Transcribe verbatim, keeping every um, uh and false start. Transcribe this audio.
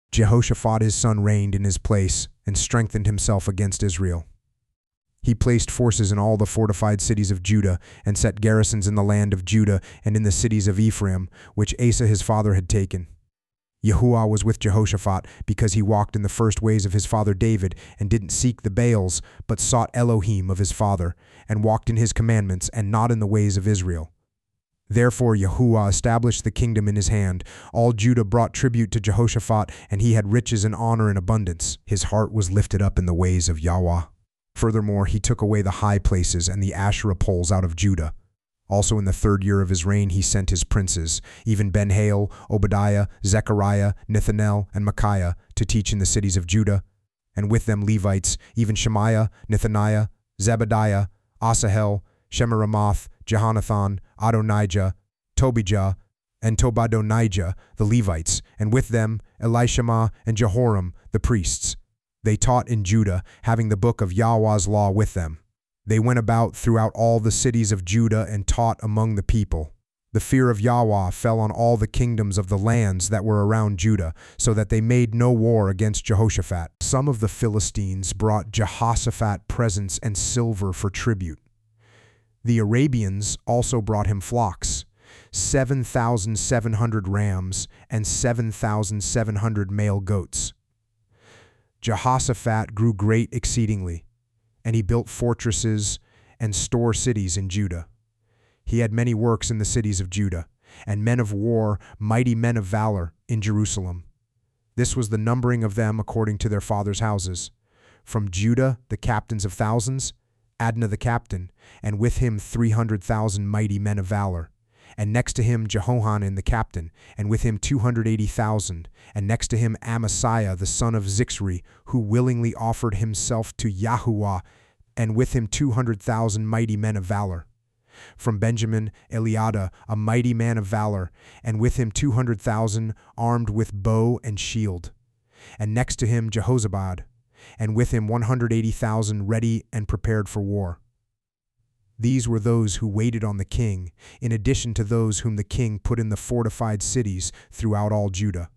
Jehoshaphat his son reigned in his place and strengthened himself against Israel. He placed forces in all the fortified cities of Judah and set garrisons in the land of Judah and in the cities of Ephraim, which Asa his father had taken. Yahuwah was with Jehoshaphat because he walked in the first ways of his father David and didn't seek the Baals, but sought Elohim of his father, and walked in his commandments and not in the ways of Israel. Therefore Yahuwah established the kingdom in his hand. All Judah brought tribute to Jehoshaphat, and he had riches and honor in abundance. His heart was lifted up in the ways of Yahweh. Furthermore, he took away the high places and the Asherah poles out of Judah. Also in the third year of his reign he sent his princes, even Ben-Hail, Obadiah, Zechariah, Nethanel, and Micaiah, to teach in the cities of Judah, and with them Levites, even Shemaiah, Nethaniah, Zebadiah, Asahel, Shemiramoth, Jehonathan, Adonijah, Tobijah, and Tobadonijah, the Levites, and with them Elishama and Jehoram, the priests. They taught in Judah, having the book of Yahweh's law with them. They went about throughout all the cities of Judah and taught among the people. The fear of Yahweh fell on all the kingdoms of the lands that were around Judah, so that they made no war against Jehoshaphat. Some of the Philistines brought Jehoshaphat presents and silver for tribute. The Arabians also brought him flocks, seven thousand seven hundred rams and seven thousand seven hundred male goats. Jehoshaphat grew great exceedingly, and he built fortresses and store cities in Judah. He had many works in the cities of Judah, and men of war, mighty men of valor, in Jerusalem. This was the numbering of them according to their fathers' houses. From Judah the captains of thousands, Adnah the captain, and with him three hundred thousand mighty men of valor. And next to him Jehohanan the captain, and with him two hundred eighty thousand, and next to him Amasiah the son of Zichri, who willingly offered himself to Yahuwah, and with him two hundred thousand mighty men of valor. From Benjamin Eliada, a mighty man of valor, and with him two hundred thousand armed with bow and shield. And next to him Jehozabad, and with him one hundred eighty thousand ready and prepared for war. These were those who waited on the king, in addition to those whom the king put in the fortified cities throughout all Judah.